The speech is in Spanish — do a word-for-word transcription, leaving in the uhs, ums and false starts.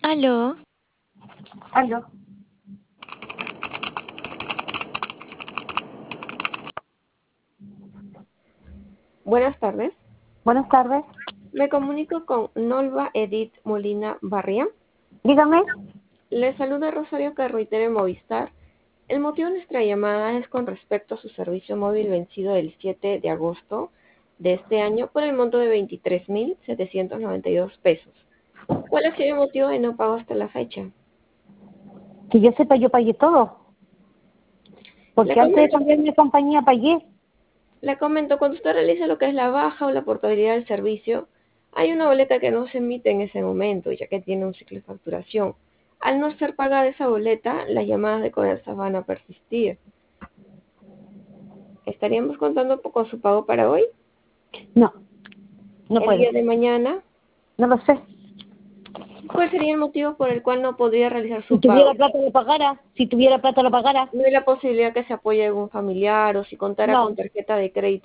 Aló, Aló. Buenas tardes. Buenas tardes. Me comunico con Nolva Edith Molina Barría. Dígame. Le saluda Rosario Carruitero de Movistar. El motivo de nuestra llamada es con respecto a su servicio móvil vencido el siete de agosto de este año por el monto de veintitrés mil setecientos noventa y dos pesos. ¿Cuál ha sido el motivo de no pago hasta la fecha? Que yo sepa, yo pagué todo. Le Porque antes de comento, cambiar mi compañía pagué. le comento, cuando usted realiza lo que es la baja o la portabilidad del servicio, hay una boleta que no se emite en ese momento, ya que tiene un ciclo de facturación. Al no ser pagada esa boleta, las llamadas de cobranza van a persistir. ¿Estaríamos contando con su pago para hoy? No, no ¿El puedo. día de mañana? No lo sé. ¿Cuál sería el motivo por el cual no podría realizar Si su tuviera pago? plata lo pagara. Si tuviera plata lo pagara. ¿No hay la posibilidad que se apoye algún familiar o si contara con No. tarjeta de crédito?